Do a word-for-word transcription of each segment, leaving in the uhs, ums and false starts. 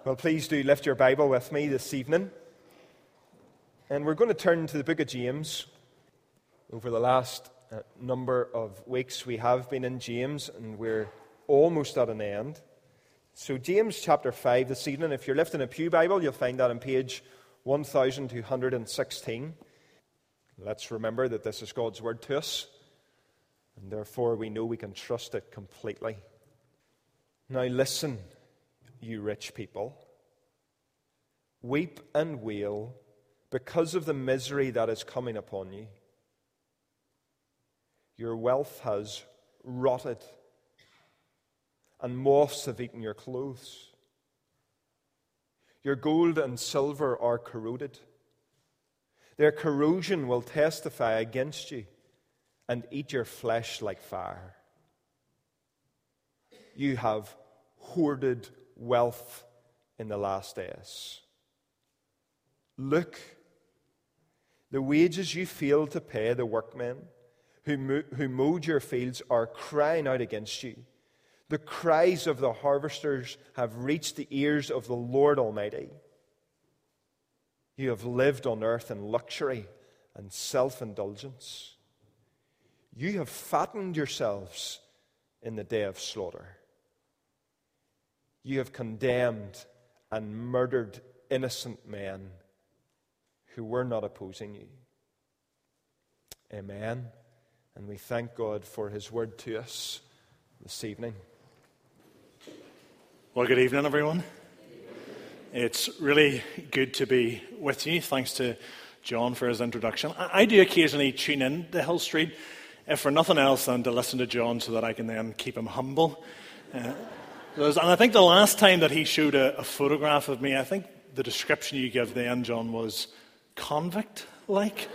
Well, please do lift your Bible with me this evening. And we're going to turn to the book of James. Over the last uh, number of weeks, we have been in James, and we're almost at an end. So James chapter five this evening, if you're lifting a pew Bible, you'll find that on page one thousand two hundred sixteen. Let's remember that this is God's word to us, and therefore we know we can trust it completely. Now listen, you rich people. Weep and wail because of the misery that is coming upon you. Your wealth has rotted, and moths have eaten your clothes. Your gold and silver are corroded. Their corrosion will testify against you and eat your flesh like fire. You have hoarded wealth in the last days. Look, the wages you failed to pay the workmen who, mo- who mowed your fields are crying out against you. The cries of the harvesters have reached the ears of the Lord Almighty. You have lived on earth in luxury and self-indulgence. You have fattened yourselves in the day of slaughter. You have condemned and murdered innocent men who were not opposing you. Amen. And we thank God for His word to us this evening. Well, good evening, everyone. It's really good to be with you. Thanks to John for his introduction. I do occasionally tune in to Hill Street, if for nothing else than to listen to John so that I can then keep him humble. Uh, and I think the last time that he showed a, a photograph of me, I think the description you give then, John, was convict-like.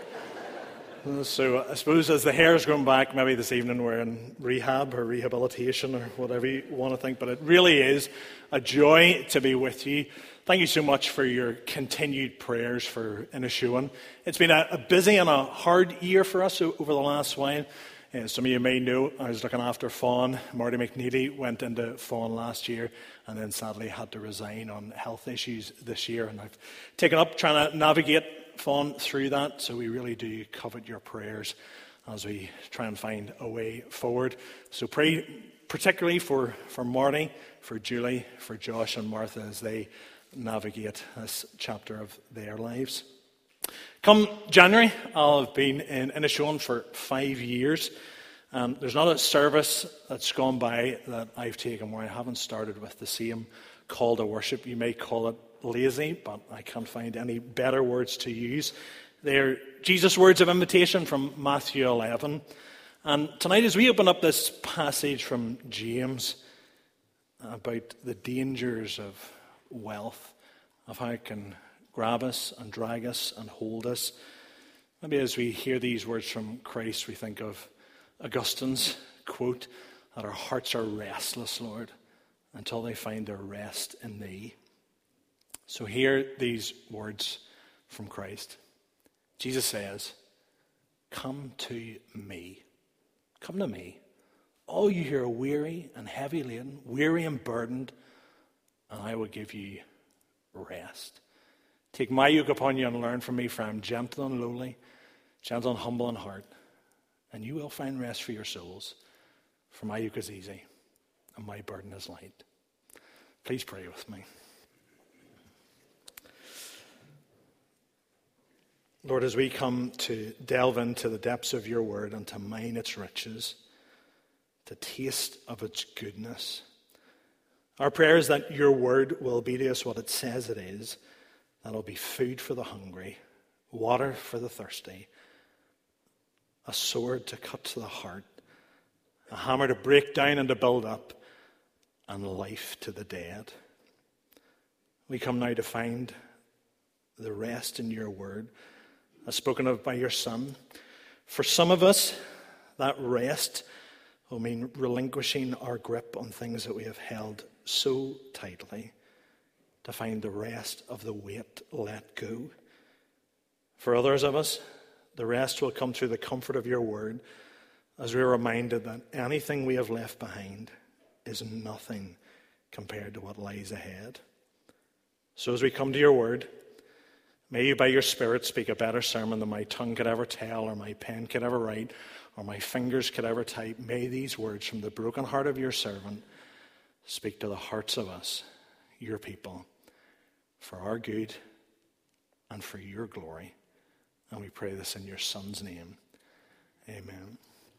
So I suppose as the hair's grown back, maybe this evening we're in rehab or rehabilitation or whatever you want to think. But it really is a joy to be with you. Thank you so much for your continued prayers for Inishowen. It's been a, a busy and a hard year for us over the last while. Uh, some of you may know I was looking after Fawn. Marty McNeely went into Fawn last year and then sadly had to resign on health issues this year. And I've taken up trying to navigate Fawn through that. So we really do covet your prayers as we try and find a way forward. So pray particularly for, for Marty, for Julie, for Josh and Martha as they navigate this chapter of their lives. Come January, I'll have been in Inishowen for five years. Um, there's not a service that's gone by that I've taken where I haven't started with the same call to worship. You may call it lazy, but I can't find any better words to use. They're Jesus' words of invitation from Matthew eleven. And tonight as we open up this passage from James about the dangers of wealth, of how it can grab us and drag us and hold us. Maybe as we hear these words from Christ, we think of Augustine's quote, that our hearts are restless, Lord, until they find their rest in Thee. So hear these words from Christ. Jesus says, come to me. Come to me. All you who are weary and heavy laden, weary and burdened, and I will give you rest. Take my yoke upon you and learn from me, for I am gentle and lowly, gentle and humble in heart, and you will find rest for your souls. For my yoke is easy, and my burden is light. Please pray with me. Lord, as we come to delve into the depths of your word and to mine its riches, to taste of its goodness, our prayer is that your word will be to us what it says it is. That'll be food for the hungry, water for the thirsty, a sword to cut to the heart, a hammer to break down and to build up, and life to the dead. We come now to find the rest in your word, as spoken of by your Son. For some of us, that rest will mean relinquishing our grip on things that we have held so tightly, to find the rest of the weight let go. For others of us, the rest will come through the comfort of your word, as we are reminded that anything we have left behind is nothing compared to what lies ahead. So as we come to your word, may you by your Spirit speak a better sermon than my tongue could ever tell, or my pen could ever write, or my fingers could ever type. May these words from the broken heart of your servant speak to the hearts of us, your people, for our good and for your glory. And we pray this in your Son's name. Amen.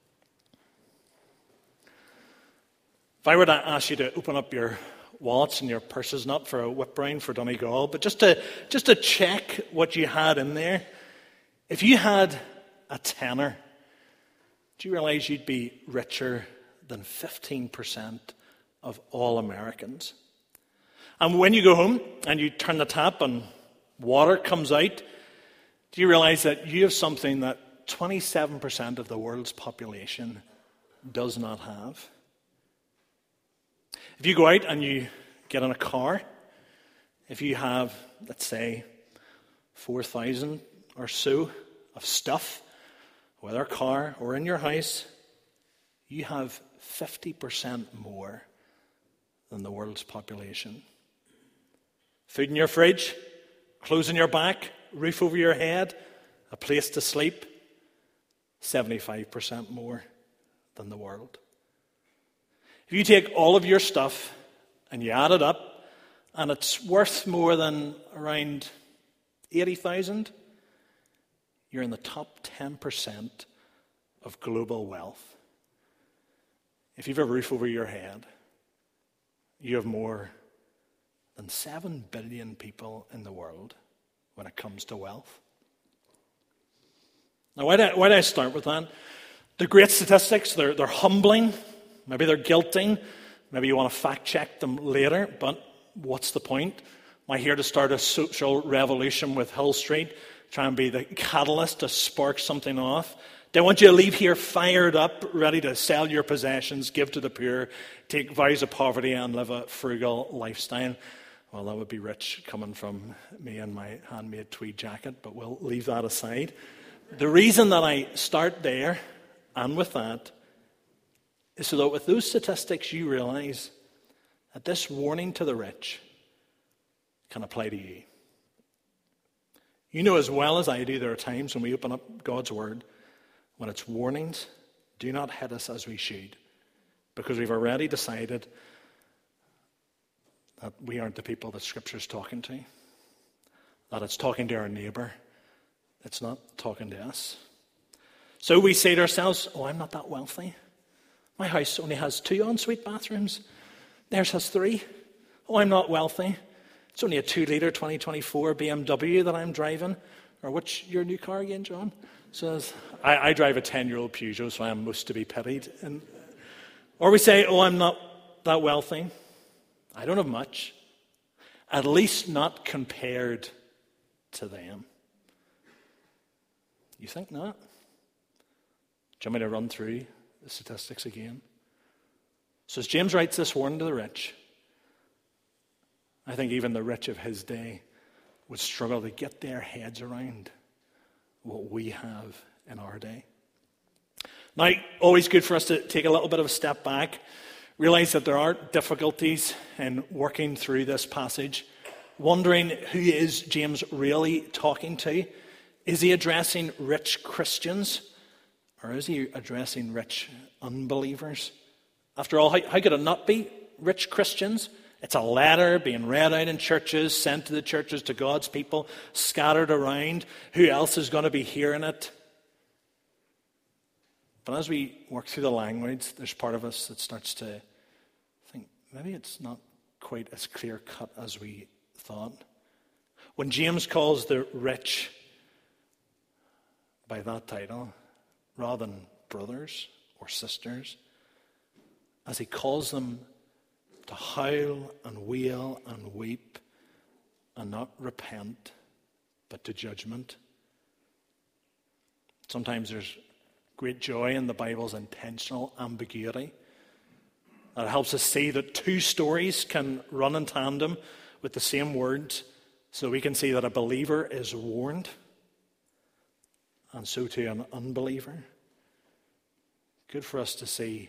If I were to ask you to open up your wallets and your purses, not for a whip round for Donegal, but just to just to check what you had in there. If you had a tenner, do you realize you'd be richer than fifteen percent of all Americans? And when you go home and you turn the tap and water comes out, do you realize that you have something that twenty-seven percent of the world's population does not have? If you go out and you get in a car, if you have, let's say, four thousand or so of stuff, whether a car or in your house, you have fifty percent more than the world's population. Food in your fridge, clothes in your back, roof over your head, a place to sleep, seventy-five percent more than the world. If you take all of your stuff and you add it up, and it's worth more than around eighty thousand, you're in the top ten percent of global wealth. If you have a roof over your head, you have more than seven billion people in the world when it comes to wealth. Now, why do I, why do I start with that? The great statistics, they're, they're humbling. Maybe they're guilting. Maybe you want to fact check them later, but what's the point? Am I here to start a social revolution with Hill Street, try and be the catalyst to spark something off? Do I want you to leave here fired up, ready to sell your possessions, give to the poor, take vows of poverty and live a frugal lifestyle? Well, that would be rich coming from me and my handmade tweed jacket, but we'll leave that aside. The reason that I start there and with that is so that with those statistics you realize that this warning to the rich can apply to you. You know as well as I do there are times when we open up God's Word when its warnings do not hit us as we should, because we've already decided that we aren't the people that Scripture's talking to, that it's talking to our neighbour, it's not talking to us. So we say to ourselves, oh, I'm not that wealthy. My house only has two ensuite bathrooms. Theirs has three. Oh, I'm not wealthy. It's only a two-litre twenty twenty-four B M W that I'm driving. Or what's your new car again, John? Says, I, I drive a ten-year-old Peugeot, so I am most to be pitied. And, or we say, oh, I'm not that wealthy. I don't have much. At least not compared to them. You think not? Do you want me to run through the statistics again? So as James writes this warning to the rich, I think even the rich of his day would struggle to get their heads around what we have in our day. Now, always good for us to take a little bit of a step back, realize that there are difficulties in working through this passage, wondering who is James really talking to. Is he addressing rich Christians? Or is he addressing rich unbelievers? After all, how, how could it not be rich Christians? It's a letter being read out in churches, sent to the churches, to God's people, scattered around. Who else is going to be hearing it? But as we work through the language, there's part of us that starts to think, maybe it's not quite as clear-cut as we thought. When James calls the rich by that title, rather than brothers or sisters, as he calls them to howl and wail and weep and not repent, but to judgment. Sometimes there's great joy in the Bible's intentional ambiguity. That helps us see that two stories can run in tandem with the same words, so we can see that a believer is warned, and so too an unbeliever. Good for us to see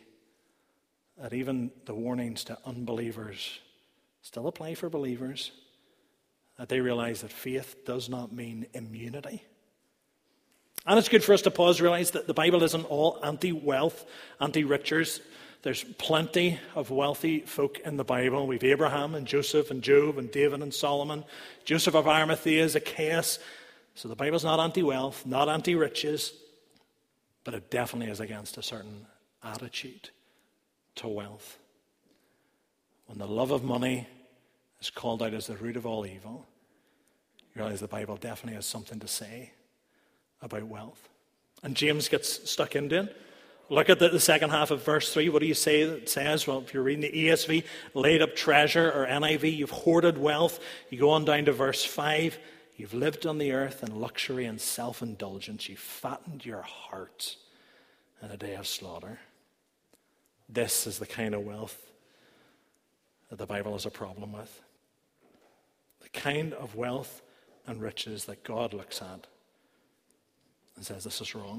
that even the warnings to unbelievers still apply for believers, that they realize that faith does not mean immunity. And it's good for us to pause and realize that the Bible isn't all anti-wealth, anti-riches. There's plenty of wealthy folk in the Bible. We've Abraham and Joseph and Job and David and Solomon, Joseph of Arimathea, Zacchaeus. So the Bible's not anti-wealth, not anti-riches, but it definitely is against a certain attitude to wealth. When the love of money is called out as the root of all evil, you realize the Bible definitely has something to say about wealth. And James gets stuck into it. Look at the, the second half of verse three. What do you say that says? Well, if you're reading the E S V, laid up treasure, or N I V, you've hoarded wealth. You go on down to verse five. You've lived on the earth in luxury and self-indulgence. You've fattened your heart in a day of slaughter. This is the kind of wealth that the Bible has a problem with. The kind of wealth and riches that God looks at and says this is wrong.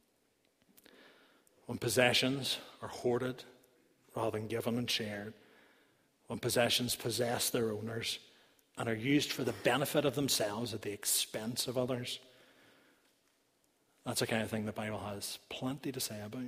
When possessions are hoarded rather than given and shared, when possessions possess their owners and are used for the benefit of themselves at the expense of others, that's the kind of thing the Bible has plenty to say about.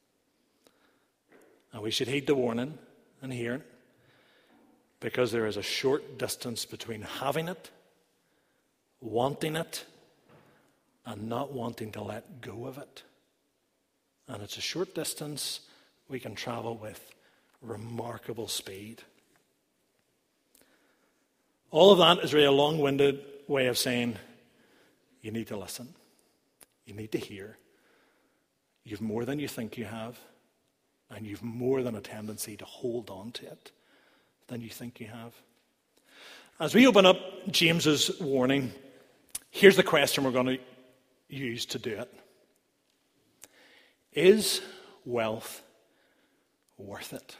And we should heed the warning and hear it, because there is a short distance between having it, wanting it, and not wanting to let go of it. And it's a short distance we can travel with remarkable speed. All of that is really a long-winded way of saying you need to listen. You need to hear. You've more than you think you have, and you've more than a tendency to hold on to it than you think you have. As we open up James's warning, here's the question we're going to use to do it. Is wealth worth it?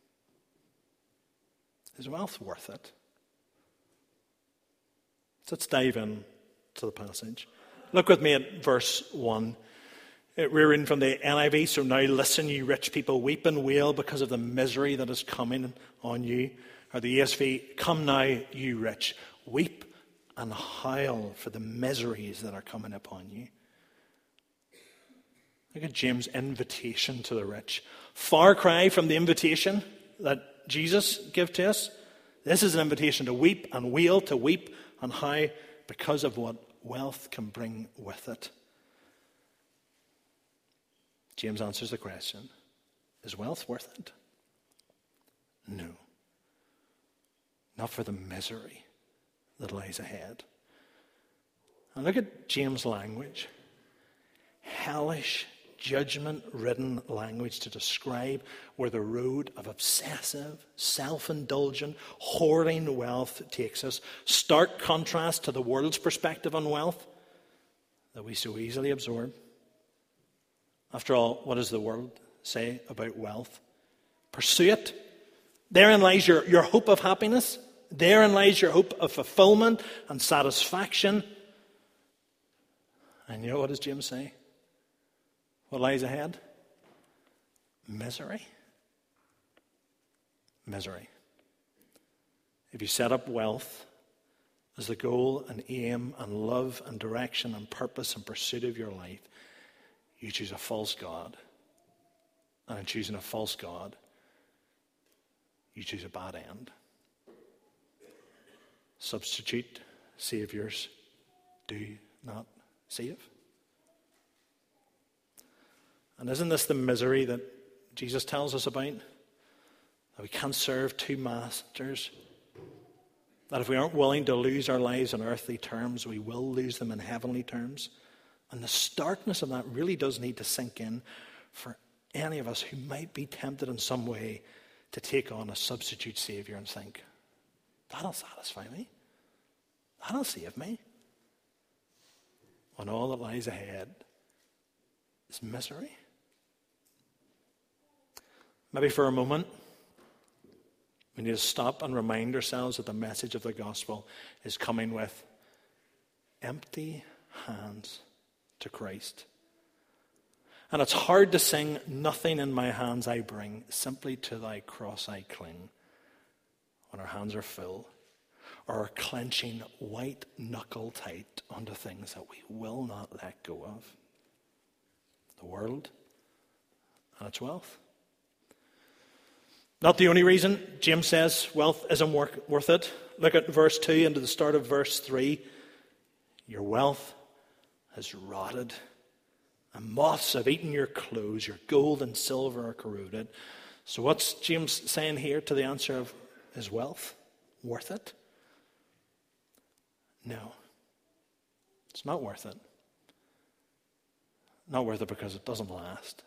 Is wealth worth it? So let's dive in to the passage. Look with me at verse one. We're reading from the N I V. So now listen, you rich people, weep and wail because of the misery that is coming on you. Or the E S V, come now, you rich, weep and howl for the miseries that are coming upon you. Look at James' invitation to the rich. Far cry from the invitation that Jesus gave to us. This is an invitation to weep and wail, to weep and howl because of what wealth can bring with it. James answers the question, is wealth worth it? No. Not for the misery that lies ahead. And look at James' language. Hellish, judgment-ridden language to describe where the road of obsessive, self-indulgent, hoarding wealth takes us. Stark contrast to the world's perspective on wealth that we so easily absorb. After all, what does the world say about wealth? Pursue it. Therein lies your, your hope of happiness. Therein lies your hope of fulfillment and satisfaction. And you know what does James say? What lies ahead? Misery. Misery. If you set up wealth as the goal and aim and love and direction and purpose and pursuit of your life, you choose a false God. And in choosing a false God, you choose a bad end. Substitute saviors do not save. And isn't this the misery that Jesus tells us about? That we can't serve two masters. That if we aren't willing to lose our lives in earthly terms, we will lose them in heavenly terms. And the starkness of that really does need to sink in for any of us who might be tempted in some way to take on a substitute savior and think, that'll satisfy me. That'll save me. When all that lies ahead is misery. Maybe for a moment, we need to stop and remind ourselves that the message of the gospel is coming with empty hands to Christ. And it's hard to sing, nothing in my hands I bring, simply to thy cross I cling, when our hands are full. or clenching white knuckle tight onto things that we will not let go of. The world and its wealth. Not the only reason James says wealth isn't worth it. Look at verse two and to the start of verse three. Your wealth has rotted, and moths have eaten your clothes. Your gold and silver are corroded. So what's James saying here to the answer of, is wealth worth it? No. It's not worth it. Not worth it because it doesn't last.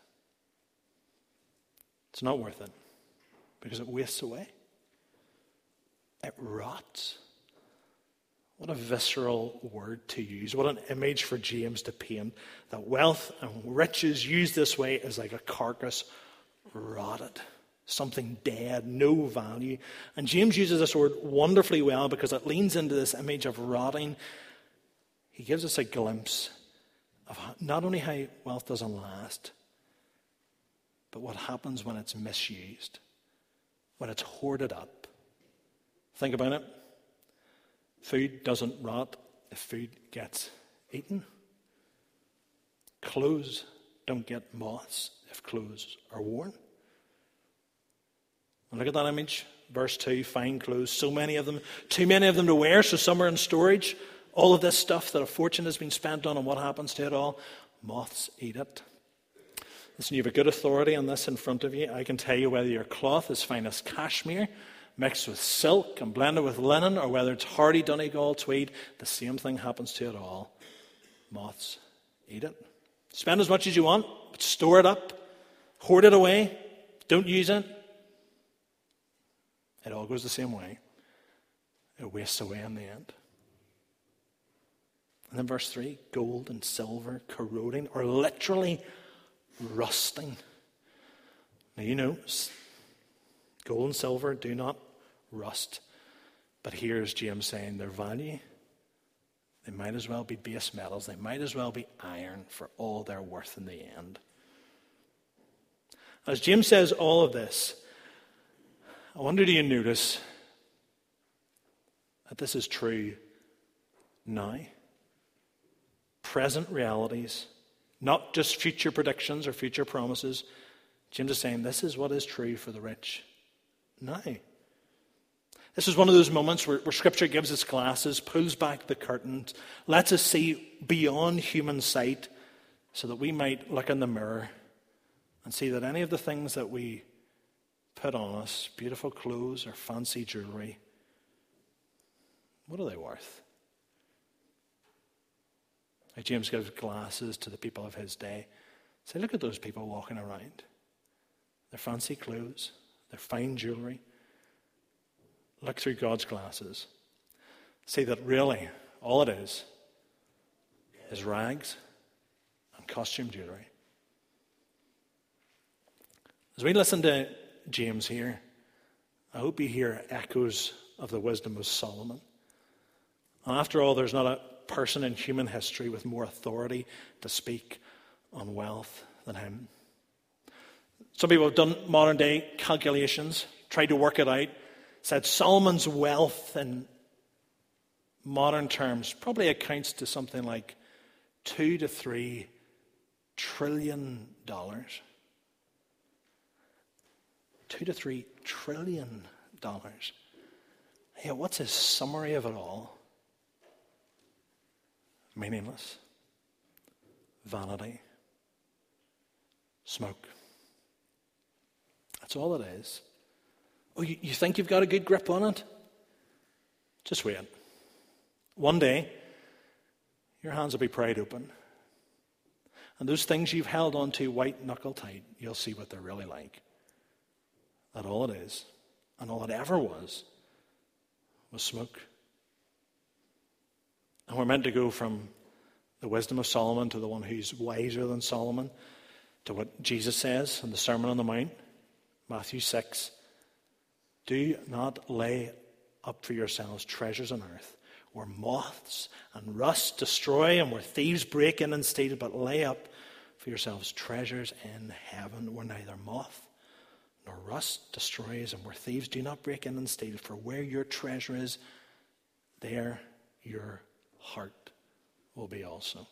It's not worth it because it wastes away. It rots. What a visceral word to use. What an image for James to paint. That wealth and riches used this way is like a carcass rotted. Something dead, no value. And James uses this word wonderfully well because it leans into this image of rotting. He gives us a glimpse of not only how wealth doesn't last, but what happens when it's misused, when it's hoarded up. Think about it. Food doesn't rot if food gets eaten. Clothes don't get moths if clothes are worn. And look at that image, verse two, fine clothes, so many of them, too many of them to wear, so some are in storage. All of this stuff that a fortune has been spent on, and what happens to it all? Moths eat it. Listen, you have a good authority on this in front of you. I can tell you whether your cloth is fine as cashmere, mixed with silk and blended with linen, or whether it's hardy Donegal tweed, the same thing happens to it all. Moths eat it. Spend as much as you want, but store it up, hoard it away, don't use it. It all goes the same way. It wastes away in the end. And then verse three, gold and silver corroding, or literally rusting. Now you know, gold and silver do not rust. But here's James saying their value, they might as well be base metals. They might as well be iron for all their worth in the end. As James says all of this, I wonder, do you notice that this is true now? Present realities, not just future predictions or future promises. James is saying this is what is true for the rich now. This is one of those moments where, where Scripture gives us glasses, pulls back the curtains, lets us see beyond human sight so that we might look in the mirror and see that any of the things that we put on us, beautiful clothes or fancy jewelry, what are they worth? Like James gives glasses to the people of his day. Say, look at those people walking around. Their fancy clothes, their fine jewelry. Look through God's glasses. See that really all it is is rags and costume jewelry. As we listen to James here, I hope you hear echoes of the wisdom of Solomon. And after all, there's not a person in human history with more authority to speak on wealth than him. Some people have done modern day calculations, tried to work it out, said Solomon's wealth in modern terms probably accounts to something like two to three trillion dollars. Two to three trillion dollars. Yeah, what's his summary of it all? Meaningless. Vanity. Smoke. That's all it is. Oh, you, you think you've got a good grip on it? Just wait. One day, your hands will be pried open. And those things you've held on to white knuckle tight, you'll see what they're really like. That all it is, and all it ever was, was smoke. And we're meant to go from the wisdom of Solomon to the one who's wiser than Solomon, to what Jesus says in the Sermon on the Mount, Matthew six. Do not lay up for yourselves treasures on earth, where moths and rust destroy and where thieves break in and steal, but lay up for yourselves treasures in heaven, where neither moth nor rust destroys and where thieves do not break in and steal. For where your treasure is, there your heart will be also.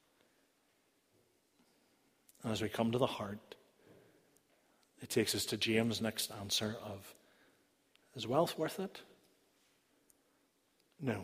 And as we come to the heart, it takes us to James' next answer of, is wealth worth it? No.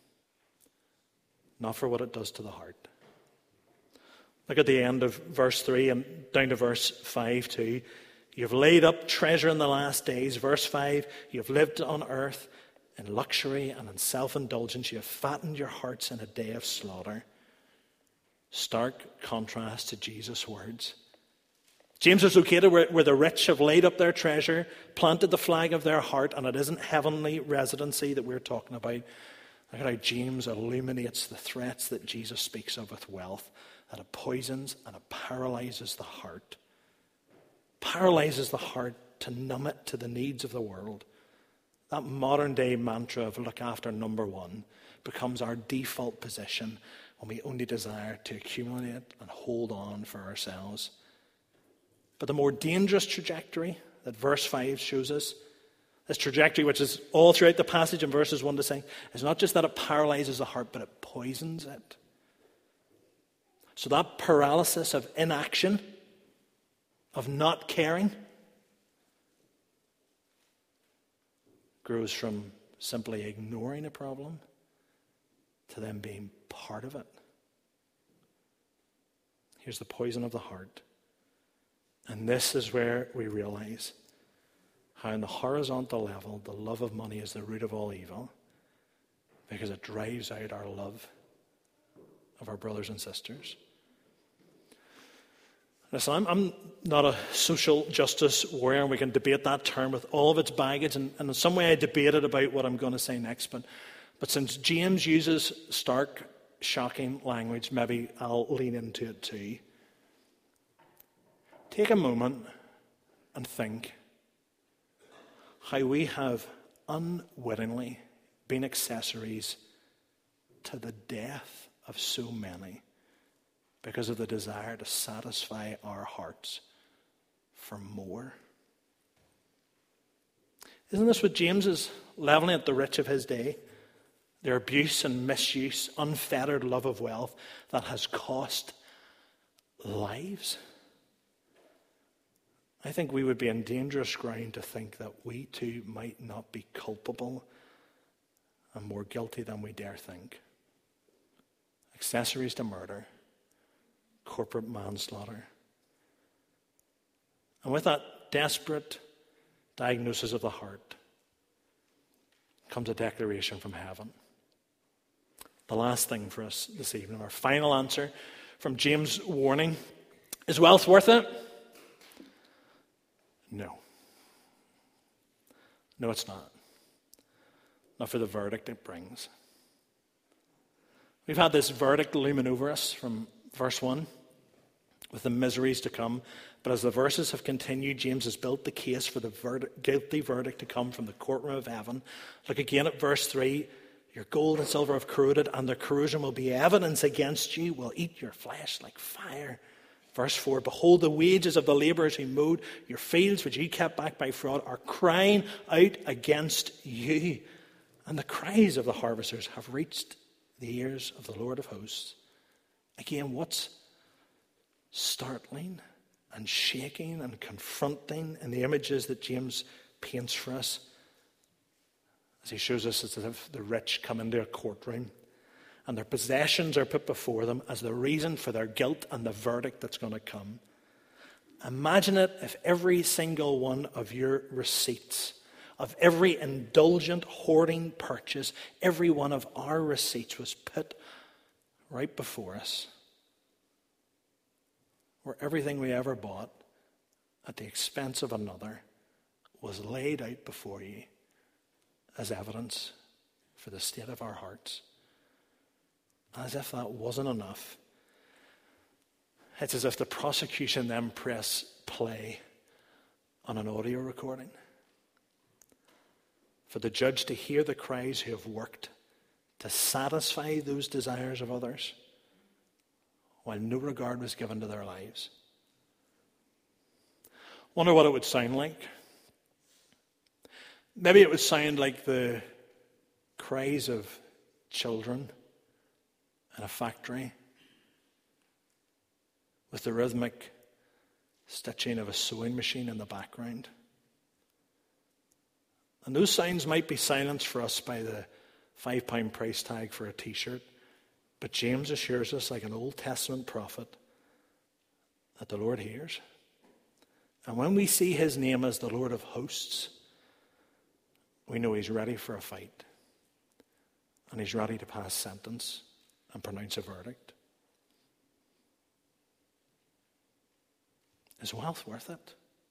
Not for what it does to the heart. Look at the end of verse three and down to verse five too. You've laid up treasure in the last days. Verse five, you've lived on earth in luxury and in self-indulgence. You have fattened your hearts in a day of slaughter. Stark contrast to Jesus' words. James is located where, where the rich have laid up their treasure, planted the flag of their heart, and it isn't heavenly residency that we're talking about. Look at how James illuminates the threats that Jesus speaks of with wealth, that it poisons and it paralyzes the heart. Paralyzes the heart to numb it to the needs of the world. That modern day mantra of look after number one becomes our default position when we only desire to accumulate and hold on for ourselves. But the more dangerous trajectory that verse five shows us, this trajectory which is all throughout the passage in verses one to six, is not just that it paralyzes the heart, but it poisons it. So that paralysis of inaction, of not caring, grows from simply ignoring a problem to them being part of it. Here's the poison of the heart. And this is where we realize how on the horizontal level, the love of money is the root of all evil, because it drives out our love of our brothers and sisters. Listen, I'm, I'm not a social justice warrior, and we can debate that term with all of its baggage, and, and in some way I debated about what I'm going to say next, but, but since James uses stark, shocking language, maybe I'll lean into it too. Take a moment and think how we have unwittingly been accessories to the death of so many because of the desire to satisfy our hearts for more. Isn't this what James is leveling at the rich of his day? Their abuse and misuse, unfettered love of wealth that has cost lives. I think we would be in dangerous ground to think that we too might not be culpable and more guilty than we dare think. Accessories to murder, corporate manslaughter. And with that desperate diagnosis of the heart comes a declaration from heaven. The last thing for us this evening, our final answer from James' warning, is wealth worth it? No. No, it's not. Not for the verdict it brings. We've had this verdict looming over us from verse one, with the miseries to come. But as the verses have continued, James has built the case for the verdict, guilty verdict to come from the courtroom of heaven. Look again at verse three. Your gold and silver have corroded, and their corrosion will be evidence against you, will eat your flesh like fire. Verse four, behold, the wages of the laborers who mowed your fields, which you kept back by fraud, are crying out against you. And the cries of the harvesters have reached the ears of the Lord of hosts. Again, what's startling and shaking and confronting in the images that James paints for us, as he shows us as if the rich come into a courtroom and their possessions are put before them as the reason for their guilt and the verdict that's going to come. Imagine it if every single one of your receipts, of every indulgent, hoarding purchase, every one of our receipts was put right before us, where everything we ever bought at the expense of another was laid out before you as evidence for the state of our hearts. As if that wasn't enough, it's as if the prosecution then press play on an audio recording for the judge to hear the cries who have worked to satisfy those desires of others while no regard was given to their lives. Wonder what it would sound like. Maybe it would sound like the cries of children in a factory with the rhythmic stitching of a sewing machine in the background. And those sounds might be silenced for us by the five pound price tag for a t-shirt, but James assures us, like an Old Testament prophet, that the Lord hears. And when we see his name as the Lord of hosts, we know he's ready for a fight. And he's ready to pass sentence and pronounce a verdict. Is wealth worth it?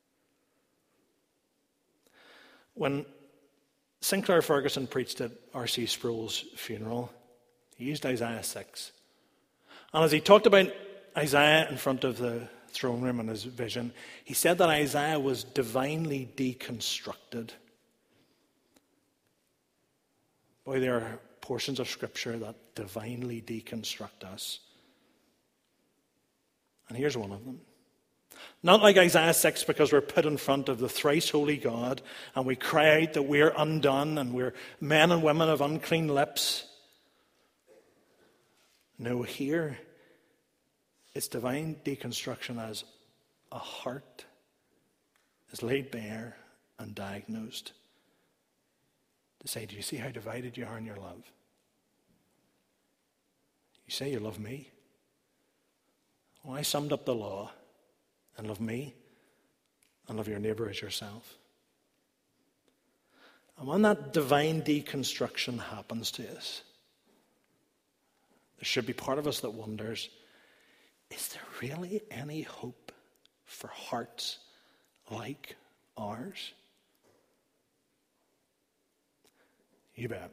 When Sinclair Ferguson preached at R C Sproul's funeral, he used Isaiah six. And as he talked about Isaiah in front of the throne room in his vision, he said that Isaiah was divinely deconstructed. Boy, there are portions of Scripture that divinely deconstruct us. And here's one of them. Not like Isaiah six, because we're put in front of the thrice holy God and we cry out that we're undone and we're men and women of unclean lips. No, here it's divine deconstruction as a heart is laid bare and diagnosed to say, do you see how divided you are in your love? You say you love me. Well, I summed up the law. And love me, and love your neighbor as yourself. And when that divine deconstruction happens to us, there should be part of us that wonders, is there really any hope for hearts like ours? You bet.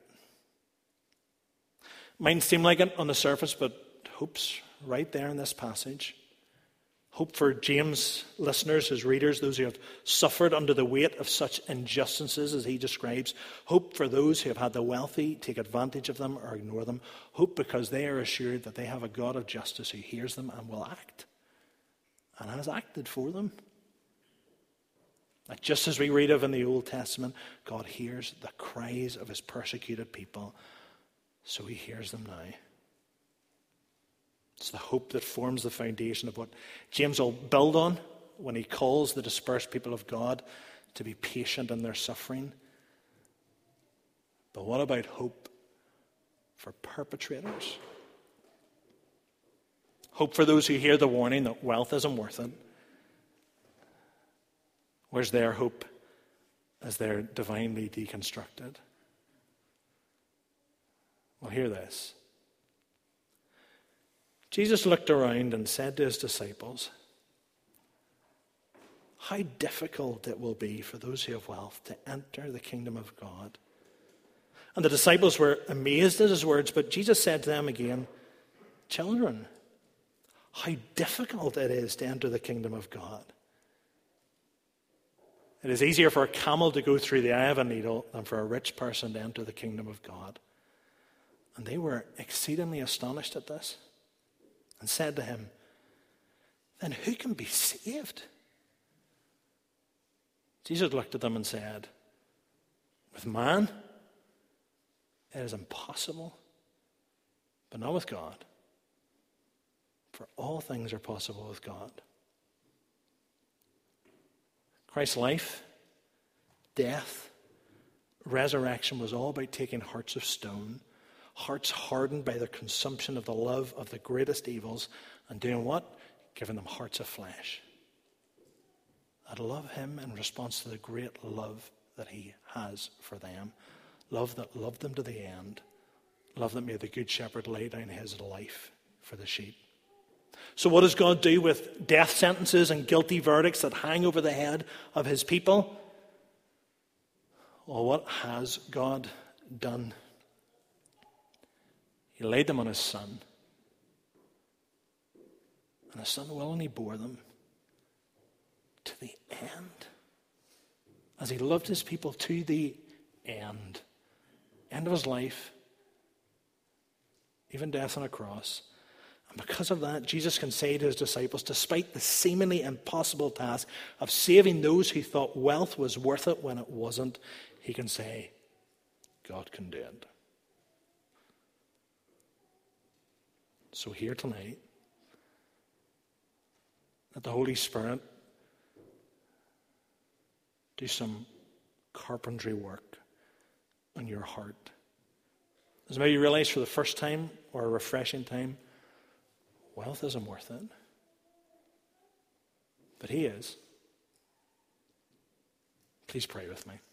Might seem like it on the surface, but hope's right there in this passage. Hope for James' listeners, his readers, those who have suffered under the weight of such injustices as he describes. Hope for those who have had the wealthy take advantage of them or ignore them. Hope because they are assured that they have a God of justice who hears them and will act, and has acted for them. Like just as we read of in the Old Testament, God hears the cries of his persecuted people, so he hears them now. It's the hope that forms the foundation of what James will build on when he calls the dispersed people of God to be patient in their suffering. But what about hope for perpetrators? Hope for those who hear the warning that wealth isn't worth it. Where's their hope as they're divinely deconstructed? Well, hear this. Jesus looked around and said to his disciples, how difficult it will be for those who have wealth to enter the kingdom of God. And the disciples were amazed at his words, but Jesus said to them again, children, how difficult it is to enter the kingdom of God. It is easier for a camel to go through the eye of a needle than for a rich person to enter the kingdom of God. And they were exceedingly astonished at this. And said to him, then who can be saved? Jesus looked at them and said, with man, it is impossible, but not with God. For all things are possible with God. Christ's life, death, resurrection was all about taking hearts of stone, hearts hardened by the consumption of the love of the greatest evils, and doing what? Giving them hearts of flesh that love him in response to the great love that he has for them. Love that loved them to the end. Love that made the good shepherd lay down his life for the sheep. So what does God do with death sentences and guilty verdicts that hang over the head of his people? Well, what has God done? He laid them on his Son. And his Son willingly bore them to the end. As he loved his people to the end. End of his life. Even death on a cross. And because of that, Jesus can say to his disciples, despite the seemingly impossible task of saving those who thought wealth was worth it when it wasn't, he can say, God can do it. So here tonight, let the Holy Spirit do some carpentry work on your heart. As maybe you realize for the first time or a refreshing time, wealth isn't worth it. But he is. Please pray with me.